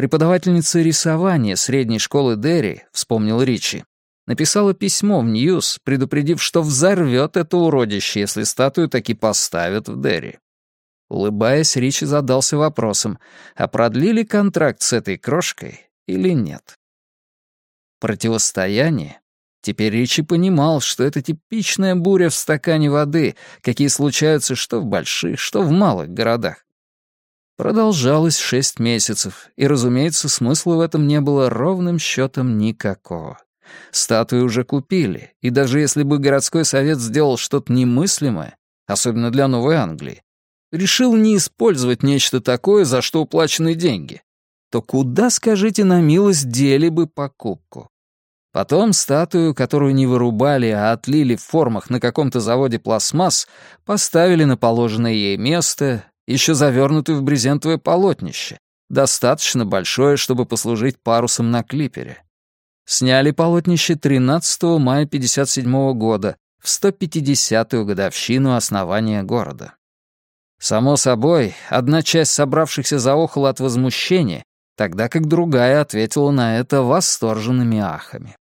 Преподавательница рисования средней школы Дерри, вспомнил Ричи, написала письмо в Ньюс, предупредив, что взорвет это уродище, если статую таки поставят в Дерри. Улыбаясь, Ричи задался вопросом, а продлили контракт с этой крошкой или нет. Противостояние. Теперь Ричи понимал, что это типичная буря в стакане воды, какие случаются что в больших, что в малых городах. Продолжалось 6 месяцев, и, разумеется, смысла в этом не было ровным счетом никакого. Статуи уже купили, и даже если бы городской совет сделал что-то немыслимое, особенно для Новой Англии, решил не использовать нечто такое, за что уплачены деньги, то куда, скажите на милость, дели бы покупку? Потом статую, которую не вырубали, а отлили в формах на каком-то заводе пластмасс, поставили на положенное ей место, еще завернутую в брезентовое полотнище, достаточно большое, чтобы послужить парусом на клипере. Сняли полотнище 13 мая 1957 года, в 150-ю годовщину основания города. Само собой, одна часть собравшихся заохала от возмущения, тогда как другая ответила на это восторженными ахами.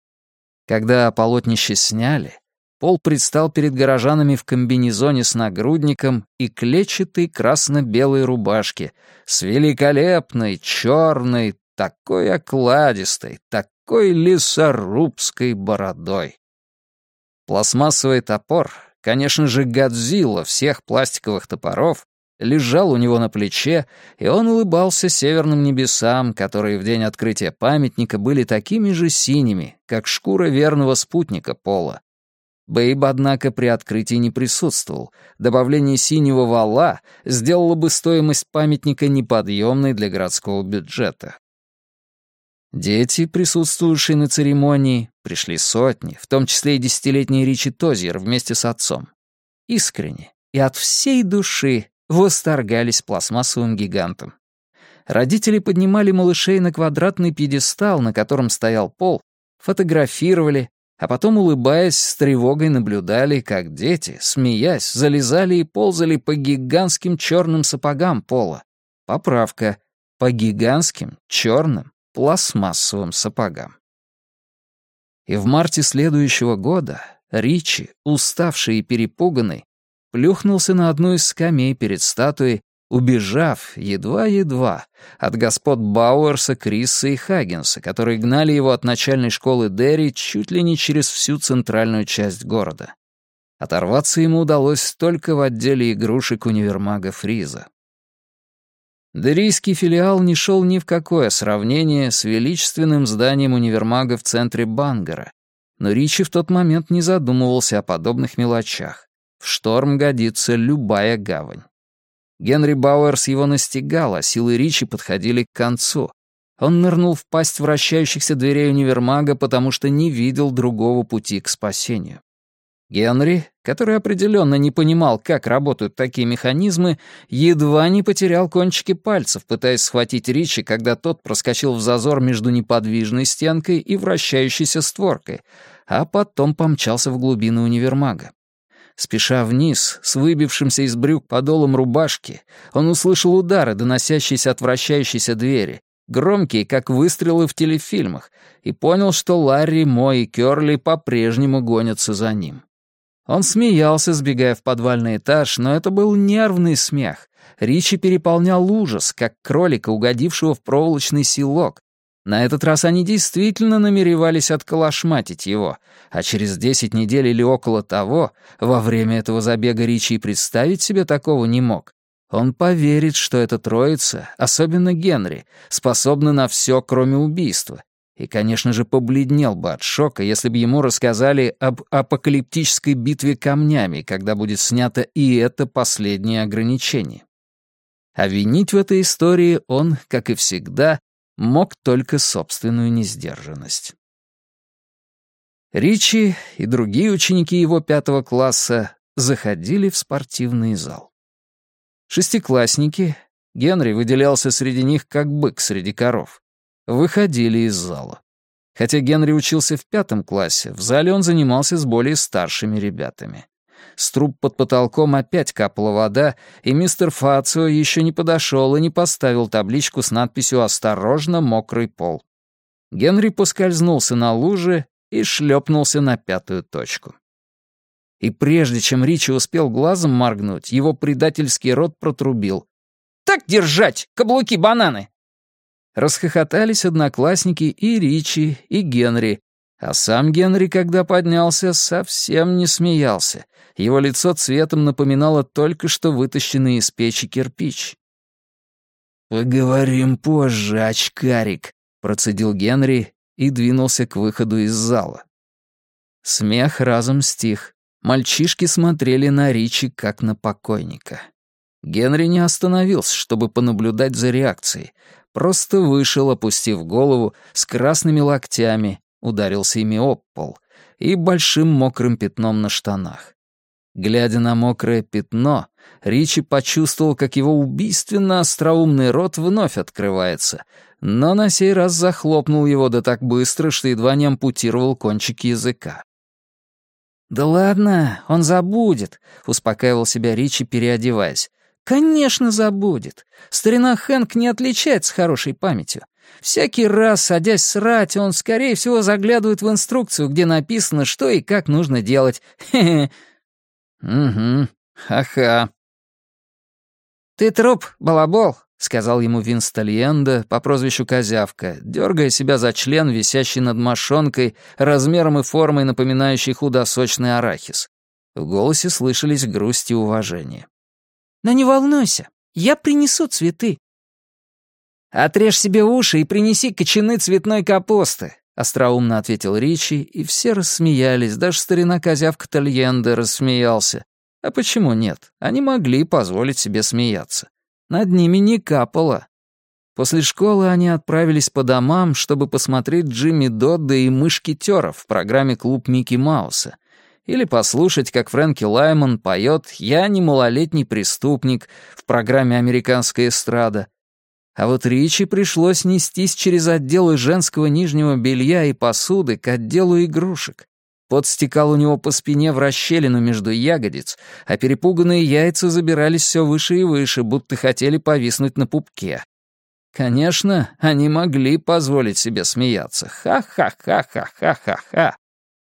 Когда полотнище сняли, Пол предстал перед горожанами в комбинезоне с нагрудником и клетчатой красно-белой рубашке с великолепной, черной, такой окладистой, такой лесорубской бородой. Пластмассовый топор, конечно же, Годзилла всех пластиковых топоров, лежал у него на плече, и он улыбался северным небесам, которые в день открытия памятника были такими же синими, как шкура верного спутника Пола. Бэйб, однако, при открытии не присутствовал. Добавление синего вала сделало бы стоимость памятника неподъемной для городского бюджета. Дети, присутствовавшие на церемонии, пришли сотни, в том числе и 10-летний Ричи Тозьер вместе с отцом. Искренне и от всей души восторгались пластмассовым гигантом. Родители поднимали малышей на квадратный пьедестал, на котором стоял Пол, фотографировали, а потом, улыбаясь, с тревогой наблюдали, как дети, смеясь, залезали и ползали по гигантским черным сапогам Пола. Поправка. По гигантским черным пластмассовым сапогам. И в марте следующего года Ричи, уставший и перепуганный, плюхнулся на одну из скамей перед статуей, убежав, едва-едва, от господ Бауэрса, Крисса и Хаггинса, которые гнали его от начальной школы Дерри чуть ли не через всю центральную часть города. Оторваться ему удалось только в отделе игрушек универмага Фриза. Деррийский филиал не шел ни в какое сравнение с величественным зданием универмага в центре Бангора, но Ричи в тот момент не задумывался о подобных мелочах. В шторм годится любая гавань. Генри Бауэрс его настигал, а силы Ричи подходили к концу. Он нырнул в пасть вращающихся дверей универмага, потому что не видел другого пути к спасению. Генри, который определенно не понимал, как работают такие механизмы, едва не потерял кончики пальцев, пытаясь схватить Ричи, когда тот проскочил в зазор между неподвижной стенкой и вращающейся створкой, а потом помчался в глубины универмага. Спеша вниз, с выбившимся из брюк подолом рубашки, он услышал удары, доносящиеся от вращающейся двери, громкие, как выстрелы в телефильмах, и понял, что Ларри, Мо и Кёрли по-прежнему гонятся за ним. Он смеялся, сбегая в подвальный этаж, но это был нервный смех. Ричи переполнял ужас, как кролика, угодившего в проволочный силок. На этот раз они действительно намеревались отколошматить его, а через 10 недель или около того, во время этого забега Ричи и представить себе такого не мог. Он поверит, что эта троица, особенно Генри, способна на все, кроме убийства. И, конечно же, побледнел бы от шока, если бы ему рассказали об апокалиптической битве камнями, когда будет снято и это последнее ограничение. А винить в этой истории он, как и всегда, мог только собственную несдержанность. Ричи и другие ученики его 5 класса заходили в спортивный зал. Шестиклассники, Генри выделялся среди них как бык среди коров, выходили из зала. Хотя Генри учился в 5 классе, в зале он занимался с более старшими ребятами. С труб под потолком опять капала вода, и мистер Фацио еще не подошел и не поставил табличку с надписью «Осторожно, мокрый пол». Генри поскользнулся на луже и шлепнулся на 5-ю точку. И прежде чем Ричи успел глазом моргнуть, его предательский рот протрубил: «Так держать, каблуки-бананы!» Расхохотались одноклассники и Ричи, и Генри. А сам Генри, когда поднялся, совсем не смеялся. Его лицо цветом напоминало только что вытащенный из печи кирпич. «Поговорим позже, очкарик», — процедил Генри и двинулся к выходу из зала. Смех разом стих. Мальчишки смотрели на Ричи как на покойника. Генри не остановился, чтобы понаблюдать за реакцией. Просто вышел, опустив голову, с красными локтями, ударился ими об пол и большим мокрым пятном на штанах. Глядя на мокрое пятно, Ричи почувствовал, как его убийственно остроумный рот вновь открывается, но на сей раз захлопнул его да так быстро, что едва не ампутировал кончики языка. «Да ладно, он забудет», — успокаивал себя Ричи, переодеваясь. «Конечно забудет. Старина Хэнк не отличается хорошей памятью. Всякий раз, садясь срать, он, скорее всего, заглядывает в инструкцию, где написано, что и как нужно делать. Хе-хе». «Угу, ха-ха». «Ты труп, балабол», — сказал ему Винс Тальенда по прозвищу Козявка, дергая себя за член, висящий над мошонкой, размером и формой напоминающий худосочный арахис. В голосе слышались грусть и уважение. «Но не волнуйся, я принесу цветы». «Отрежь себе уши и принеси кочаны цветной капусты», — остроумно ответил Ричи, и все рассмеялись, даже старина Козявка Тальенда рассмеялся. А почему нет? Они могли позволить себе смеяться. Над ними не капало. После школы они отправились по домам, чтобы посмотреть Джимми Додда и Мышкетеров в программе «Клуб Микки Мауса», или послушать, как Фрэнки Лаймон поет «Я не малолетний преступник» в программе «Американская эстрада». А вот Ричи пришлось нестись через отделы женского нижнего белья и посуды к отделу игрушек. Пот стекал у него по спине в расщелину между ягодиц, а перепуганные яйца забирались все выше и выше, будто хотели повиснуть на пупке. Конечно, они могли позволить себе смеяться. Ха-ха-ха-ха-ха-ха-ха.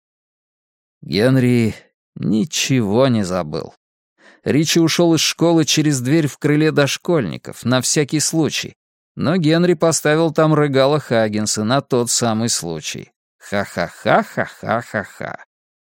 Генри ничего не забыл. Ричи ушел из школы через дверь в крыле дошкольников, на всякий случай. Но Генри поставил там рыгала Хаггинса на тот самый случай. Ха-ха-ха-ха-ха-ха-ха.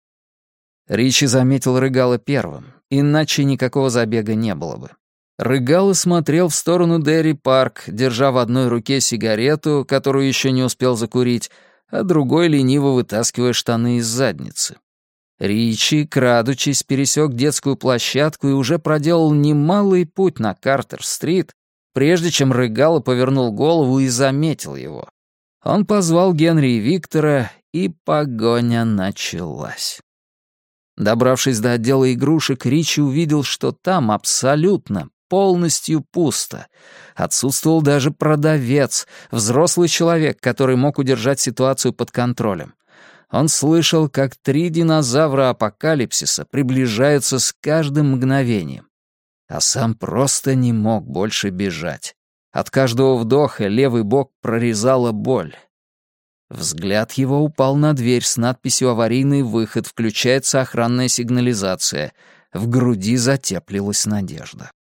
Ричи заметил рыгала первым, иначе никакого забега не было бы. Рыгало смотрел в сторону Дерри Парк, держа в одной руке сигарету, которую еще не успел закурить, а другой лениво вытаскивая штаны из задницы. Ричи, крадучись, пересек детскую площадку и уже проделал немалый путь на Картер-стрит, прежде чем рыгало повернул голову и заметил его. Он позвал Генри и Виктора, и погоня началась. Добравшись до отдела игрушек, Ричи увидел, что там абсолютно, полностью пусто. Отсутствовал даже продавец, взрослый человек, который мог удержать ситуацию под контролем. Он слышал, как 3 динозавра апокалипсиса приближаются с каждым мгновением. А сам просто не мог больше бежать. От каждого вдоха левый бок прорезала боль. Взгляд его упал на дверь с надписью «Аварийный выход, включается охранная сигнализация». В груди затеплилась надежда.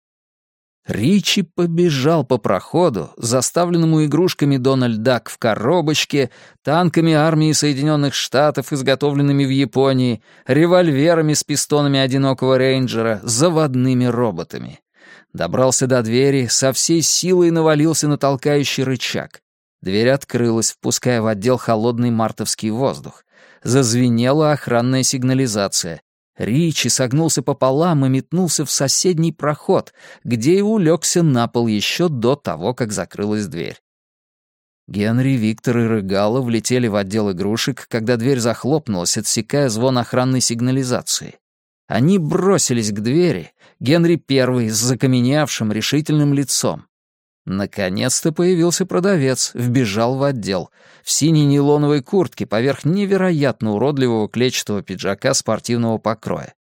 Ричи побежал по проходу, заставленному игрушками Дональд Дак в коробочке, танками армии Соединенных Штатов, изготовленными в Японии, револьверами с пистонами одинокого рейнджера, заводными роботами. Добрался до двери, со всей силой навалился на толкающий рычаг. Дверь открылась, впуская в отдел холодный мартовский воздух. Зазвенела охранная сигнализация. Ричи согнулся пополам и метнулся в соседний проход, где и улегся на пол еще до того, как закрылась дверь. Генри, Виктор и Рыгало влетели в отдел игрушек, когда дверь захлопнулась, отсекая звон охранной сигнализации. Они бросились к двери, Генри первый, с закаменевшим решительным лицом. Наконец-то появился продавец, вбежал в отдел, в синей нейлоновой куртке поверх невероятно уродливого клетчатого пиджака спортивного покроя.